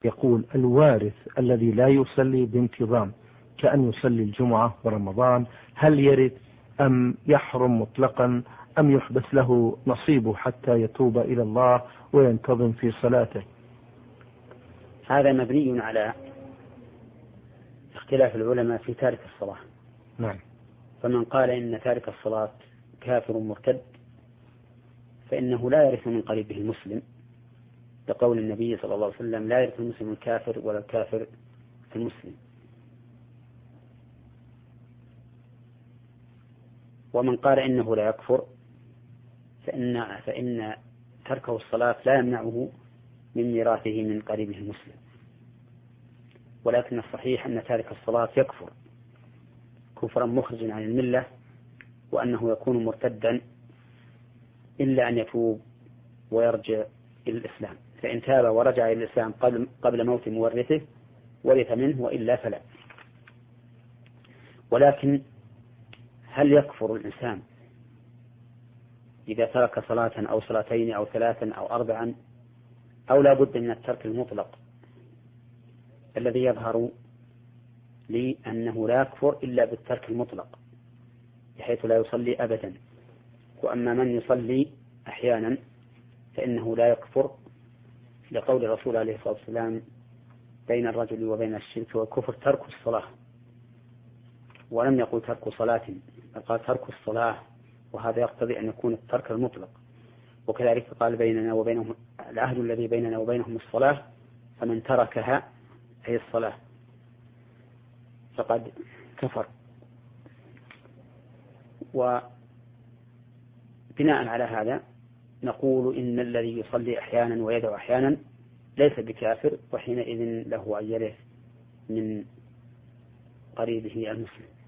يقول الوارث الذي لا يصلي بانتظام كأن يصلي الجمعة ورمضان هل يرث أم يحرم مطلقا أم يحبس له نصيبه حتى يتوب إلى الله وينتظم في صلاته؟ هذا مبني على اختلاف العلماء في تارك الصلاة. نعم. فمن قال إن تارك الصلاة كافر مرتد فإنه لا يرث من قريبه المسلم، لقول النبي صلى الله عليه وسلم لا يرث المسلم الكافر ولا الكافر المسلم. ومن قال إنه لا يكفر فإن تركه الصلاة لا يمنعه من ميراثه من قريبه المسلم، ولكن الصحيح أن تارك الصلاة يكفر كفرا مخرجا عن الملة، وأنه يكون مرتدا إلا أن يتوب ويرجع إلى الإسلام، فإن تاب ورجع إلى الإسلام قبل موت مورثه ورث منه، وإلا فلا. ولكن هل يكفر الإنسان إذا ترك صلاة أو صلاتين أو ثلاثا أو أربعا، أو لا بد من الترك المطلق؟ الذي يظهر لي أنه لا يكفر إلا بالترك المطلق بحيث لا يصلي أبدا. وأما من يصلي أحيانا فإنه لا يكفر، لقول الرسول عليه الصلاة والسلام بين الرجل وبين الشرك والكفر ترك الصلاة، ولم يقل ترك صلاة، قال ترك الصلاة، وهذا يقتضي أن يكون الترك المطلق. وكذلك قال بيننا وبينهم العهد الذي بيننا وبينهم الصلاة، فمن تركها أي الصلاة فقد كفر. وبناء على هذا نقول إن الذي يصلي أحيانا ويدعو أحيانا ليس بكافر، وحينئذ له أن يرث من قريبه المسلم.